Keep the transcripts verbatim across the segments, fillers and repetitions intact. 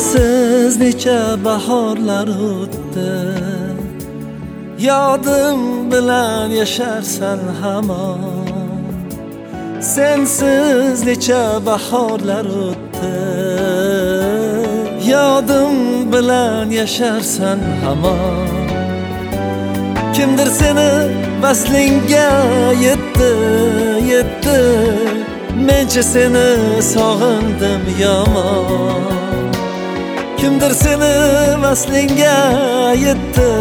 Sensiz necha bahorlar o'tdi, yodim bilan yasharsan hamon. Sensiz necha bahorlar o'tdi, yodim bilan yasharsan hamon. Kimdir seni vaslingga yetdi, yetdi, mencha seni sog'indim yomon. Kimdir seni vaslingga yetdi,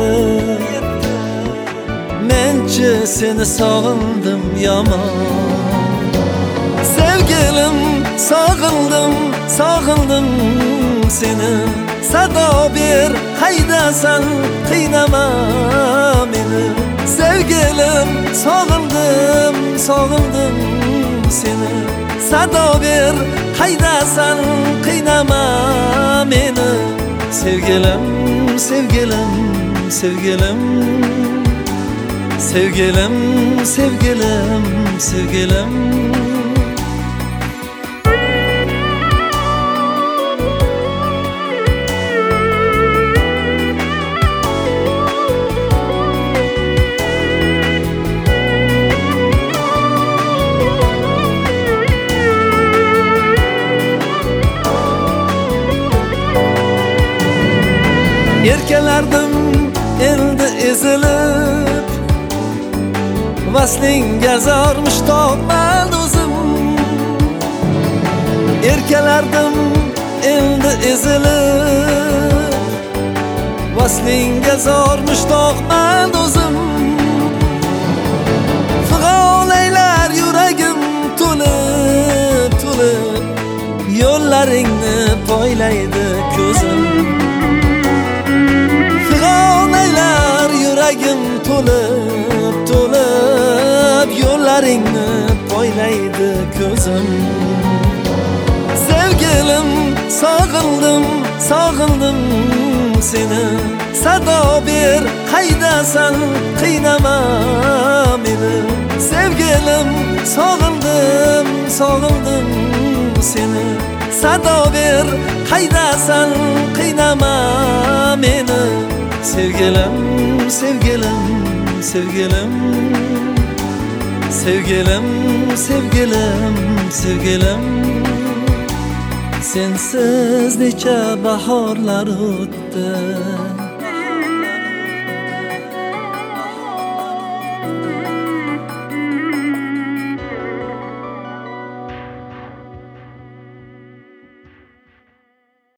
mencha seni sog'indim yomon. Sevgilim, sog'indim, sog'indim seni. Sado ber, qaydasan, qiynama meni. Sevgilim, sog'indim, sog'indim seni. Sado ber, qaydasan, qiynama meni. Sevgilim, sevgilim, sevgilim, sevgilim, sevgilim, sevgilim. Erkalardim endi ezilib, vaslingga zor mushtoqman o'zim. Erkalardim endi ezilib, vaslingga zor mushtoqman o'zim. Fig'onaylar yuragim to'lib, to'lib, yo'llaringni poylaydi ko'zim. Yuragim to'lib, to'lib, yo'llaringni poylaydi ko'zim. Sevgilim, sog'indim, sog'indim seni. Sado ber, qaydasan, qiynama meni. Sevgilim, sog'indim, sog'indim seni. Sado ber, qaydasan, qiynama meni. Sevgilim, sevgilim, sevgilim, sevgilim, sevgilim, sevgilim. Sensiz necha bahorlar o'tdi,